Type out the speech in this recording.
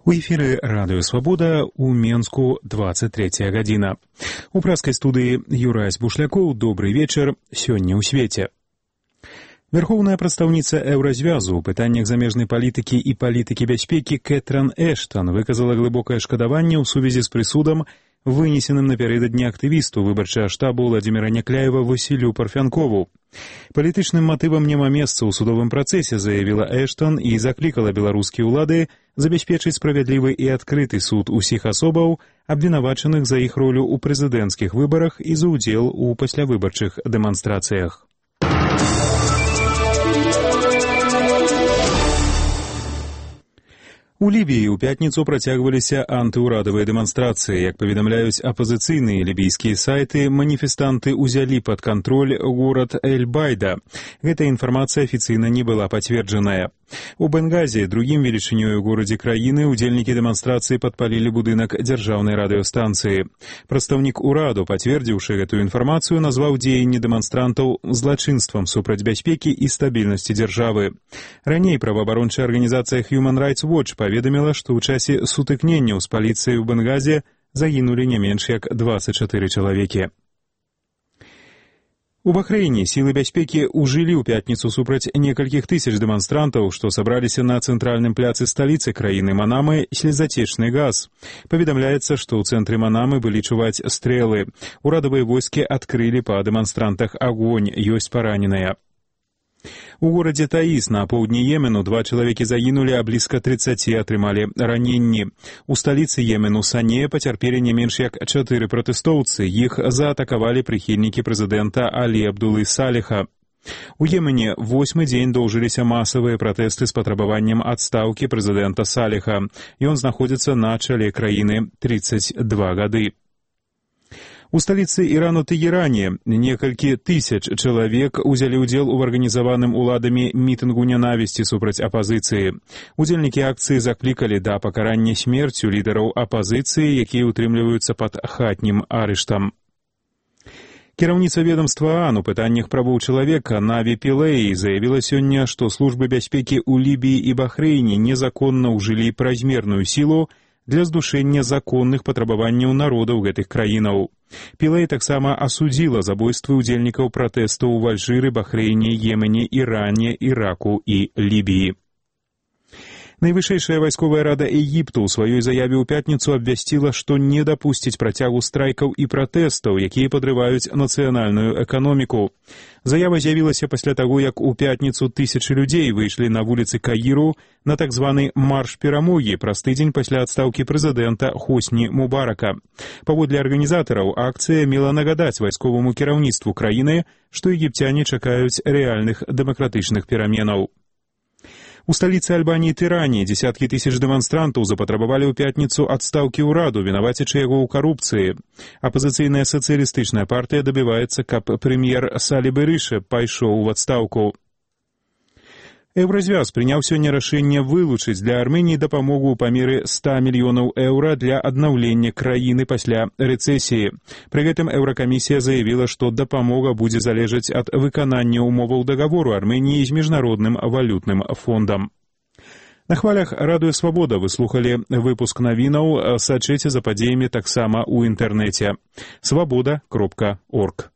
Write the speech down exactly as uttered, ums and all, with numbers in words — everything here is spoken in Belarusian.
У эфіры радыё Свабода ў Менску двадцать третья гадзіна. У праскай студыі Юрась Бушлякоў. Добры вечар. Сёння ў свеце. Верхоўная прадстаўніца Еўразвязу ў пытаннях замежнай палітыкі і палітыкі бяспекі Кэтран Эштан выказала глыбокае шкадаванне ў сувязі з прысудам, вынесеным напярэдадні актывісту выбарчага штабу Владзіміра Някляева Васілю Парфянкову. Палітычным матывам няма месца ў судовым працэсе, заявіла Эштан і заклікала беларускія ўлады забяспечыць справядлівы і адкрыты суд усіх асобаў, абвінавачаных за іх ролю ў прэзідэнцкіх выбарах і за ўдзел у паслявыбарчых дэманстрацыях. У Лібіі ў пятніцу працягваліся антыўрадавыя дэманстрацыі. Як паведамляюць апазіцыйныя лібійскія сайты, маніфестанты ўзялі пад кантроль горад Эль-Байда. Гэтая інфармацыя афіцыйна не была пацверджаная. У Бенгазе, другім велічынёй у горадзе краіны, удзельнікі дэманстрацыі падпалілі будынак дзяржаўнай радыёстанцыі. Прадстаўнік ураду, пацвердзіўшы гэтую інфармацыю, назваў дзеянні дэманстрантаў злачынствам супраць бяспекі і стабільнасці дзяржавы. Раней праваабарончая арганізацыя Human Rights Watch паведаміла, што ў часе сутыкненняў з паліцыяй у Бенгазе загінулі не менш як двадцать чатыры чалавекі. У Бахрэйне сілы бяспекі ўжылі ў пятніцу супраць некалькіх тысяч дэманстрантаў, што сабраліся на цэнтральным пляцы сталіцы краіны Манамы, слезацечны газ. Паведамляецца, што ў цэнтры Манамы былі чуваць стрэлы. Урадавыя войскі адкрылі па дэманстрантах агонь, ёсць параненыя. У горадзе Таіс на поўдні Йемену два чалавекі загінулі, а блізка трыццаці атрымалі раненні. У сталіцы Йемену Сане пацярпелі не менш як чатыры пратэстоўцы. Іх заатакавалі прыхільнікі прэзідэнта Алі Абдулы Саліха. У Йемене восьмы дзень доўжыліся масавыя пратэсты з патрабаваннем адстаўкі прэзідэнта Саліха. Ён знаходзіцца на чале краіны трыццаць два гады. У сталіцы Ірану Тэгеране некалькі тысяч чалавек узялі ўдзел у арганізаваным уладамі мітынгу нянавісці супраць апазіцыі. Удзельнікі акцыі заклікалі да пакарання смерцю лідараў апазіцыі, якія ўтрымліваюцца пад хатнім арыштам. Кіраўніца ведамства ААН у пытаннях правоў чалавека Наві Пілэй заявіла сёння, што службы бяспекі ў Лібіі і Бахрэйне незаконна ўжылі празмерную сілу для здушэння законных патрабаванняў народаў гэтых краінаў. Пілэй таксама асудзіла забойствы ўдзельнікаў пратэстаў у Алжыры, Бахрэйне, Йемене, Іране, Іраку і Лібіі. Найвышэйшая вайсковая рада Егіпту ў сваёй заяве ў пятніцу абвясціла, што не дапусціць працягу страйкаў і пратэстаў, якія падрываюць нацыянальную эканоміку. Заява з'явілася пасля таго, як у пятніцу тысячы людзей выйшлі на вуліцы Каіру на так званы марш перамогі праз тыдзень пасля адстаўкі прэзідэнта Хосні Мубарака. Паводле арганізатараў, акцыя мела нагадаць вайсковаму кіраўніцтву краіны, што егіпцяне чакаюць рэальных дэмакратычных пераменаў. У сталіцы Альбаніі Тыране дзесяткі тысяч дэманстрантаў запатрабавалі ў пятніцу адстаўкі ўраду, вінавацячы яго ў карупцыі. Апазіцыйная сацыялістычная партыя дабіваецца, каб прэм'ер Салі Берыша пайшоў у адстаўку. Еўразвяз прыняў сёння рашэнне вылучыць для Арменіі дапамогу ў памеры ста мільёнаў еўра для аднаўлення краіны пасля рэцэсіі. Пры гэтым Еўракамісія заявіла, што дапамога будзе залежаць ад выканання ўмоваў дагавору Арменіі з міжнародным валютным фондам. На хвалях радыё Свабода вы слухалі выпуск навінаў, сачыце за падзеямі таксама ў інтэрнэце. свабода кропка орг.